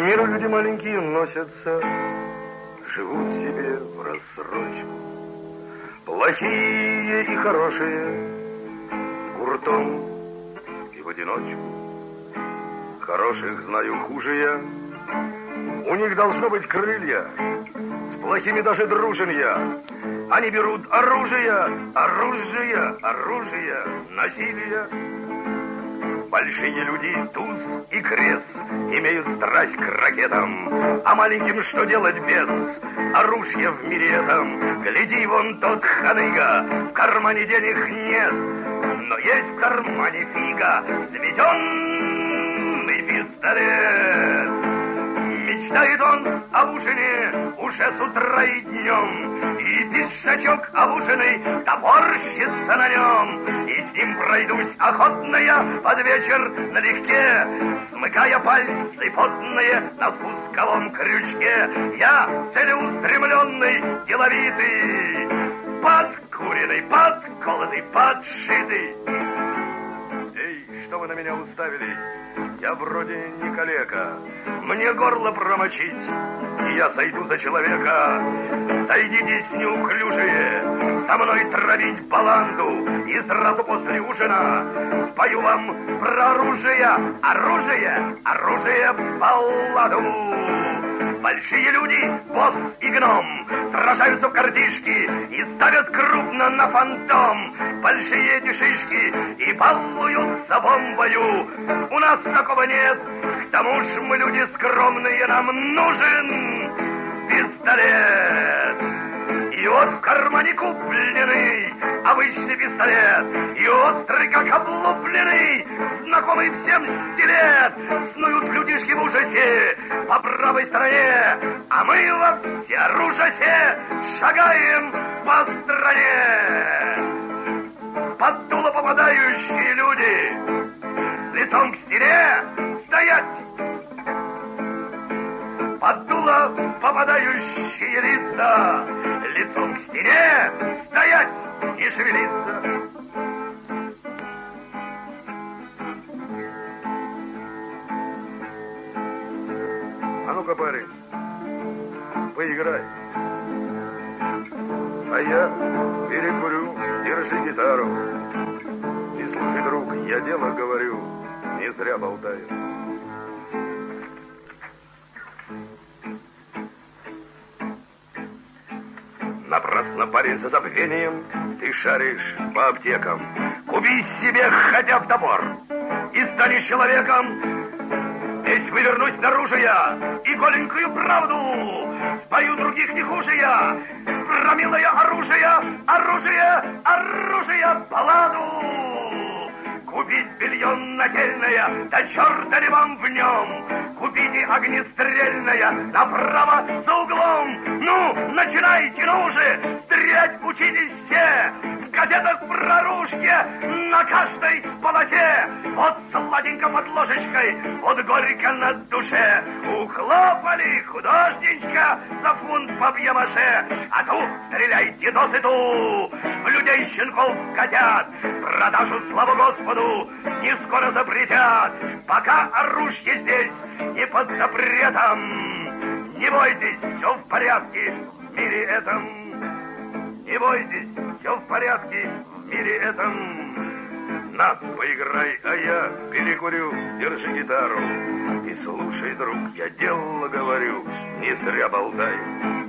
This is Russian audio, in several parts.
миру люди маленькие носятся, живут себе в рассрочку. Плохие и хорошие, гуртом и в одиночку. Хороших знаю хуже я, у них должно быть крылья, с плохими даже дружен я. Они берут оружие, насилие. Большие люди, туз и крес, имеют страсть к ракетам, а маленьким что делать без оружия в мире этом? Гляди, вон тот ханыга, в кармане денег нет, но есть в кармане фига, заведенный пистолет. Мечтает он об ужине уже с утра и днем, и пиджачок обуженный топорщится на нем. И с ним пройдусь охотно я под вечер налегке, смыкая пальцы потные на спусковом крючке. Я целеустремленный, деловитый, подкуренный, подколотый, подшитый. Эй, что вы на меня уставились? Я вроде не калека, мне горло промочить, и я сойду за человека. Сойдитесь, неуклюжие, со мной травить баланду, и сразу после ужина спою вам про оружие, балладу. Большие люди, босс и гном, сражаются в картишки и ставят крупно на фантом большие эти шишки и балуются бомбою. У нас такого нет, к тому же мы люди скромные, нам нужен пистолет. И вот в кармане купленный обычный пистолет, и острый, как облупленный, знакомый всем стилет. Снуют людишки в ужасе по правой стороне, а мы во всеоружасе шагаем по стране. Под дуло попадающие люди, лицом к стене стоять. Под дуло попадающие лица, лицом к стене стоять, не шевелиться. А ну-ка, парень, поиграй. А я перекурю, держи гитару. И слушай, друг, я дело говорю, не зря болтаю. Напрасно, парень, за забвением ты шаришь по аптекам. Купи себе хотя бы топор и станешь человеком. Здесь вывернусь наружу я и голенькую правду спою других не хуже я. Про милое оружие, балладу. Купить белье нательное, да черта ли вам в нем. Купите огнестрельное направо за углом. Ну, начинайте, ну уже, стрелять учитесь все. В газетах про ружье на каждой полосе. Вот сладенько под ложечкой, вот горько на душе. Ухлопали художничка за фунт папье-маше. А ту стреляйте досыту, в людей щенков котят. Продажу, слава Господу, не скоро запретят. Пока оружие здесь не под запретом. Не бойтесь, все в порядке в мире этом. Не бойтесь, все в порядке в мире этом. На, поиграй, а я перекурю, держи гитару. И слушай, друг, я дело говорю, не зря болтаю.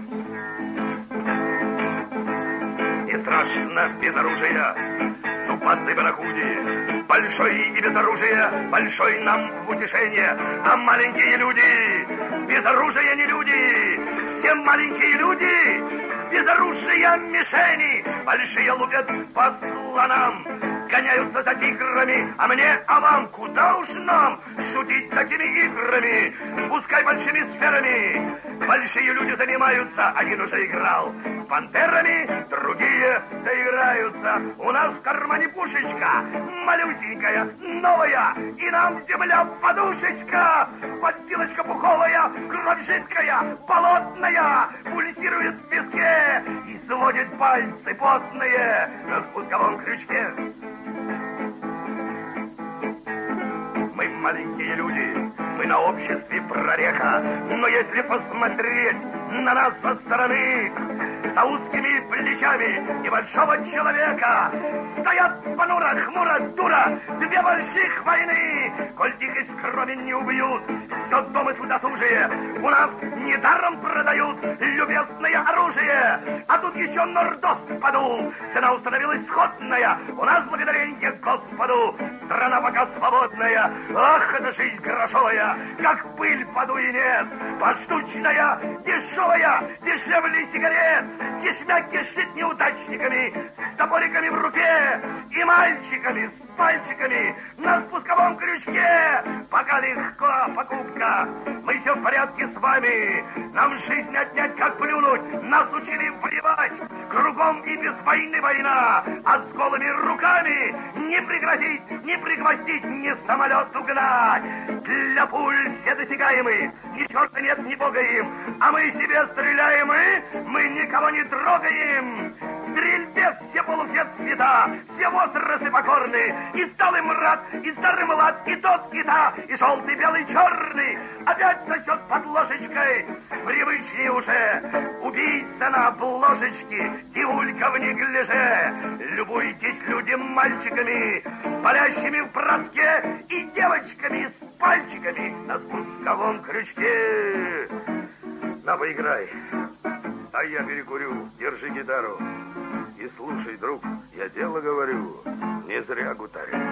Не страшно без оружия, зубастый барракуде. Большой и без оружия, большой нам в утешение. А маленькие люди без оружия не люди. Все маленькие люди без оружия мишени. Большие лупят по слонам, гоняются за тиграми. А мне, а вам, куда уж нам шутить такими играми? Пускай большими сферами большие люди занимаются. Один уже играл с пантерами, другие доиграются. У нас в кармане пушечка малюсенькая, новая, и нам земля подушечка. Подстилочка пуховая, кровь жидкая, болотная, пульсирует в виске и сводит пальцы потные на спусковом крючке. Мы маленькие люди, Мы на обществе прореха, но если посмотреть на нас со стороны, за узкими плечами небольшого человека стоят понуро, хмуро, дура, две больших войны. Коль дикость крови не убьют, все домыслы досужие у нас недаром продают любезное оружие. А тут еще нордос подул, цена установилась сходная, у нас благодарение Господу, страна пока свободная. Ах, это жизнь грошовая, как пыль подуйнет, поштучная, дешевая, дешевле сигарет. Кишмя кишит неудачниками, с топориками в руке и мальчиками с пальчиками на спусковом крючке. Пока легко покупка, мы все в порядке с вами. Нам жизнь отнять, как плюнуть, нас учили воевать. Кругом и без войны война, а с голыми руками не пригрозить, не пригвоздить, ни самолет угнать. Для пуль все досягаемы, ни черта нет, ни бога им, а мы себе стреляем, и мы никого не трогаем. В стрельбе все полусвет цвета, все возрасты покорны, и сталый мрак, и старый млад, и тот, и та, и желтый, белый, черный. Опять сосет под ложечкой, привычнее уже. Убийца на обложечке, девулька в неглиже. Любуйтесь, люди, мальчиками, палящими в броске, и девочками с пальчиками на спусковом крючке. На, поиграй, а я перекурю, держи гитару. И слушай, друг, я дело говорю, не зря гутарю.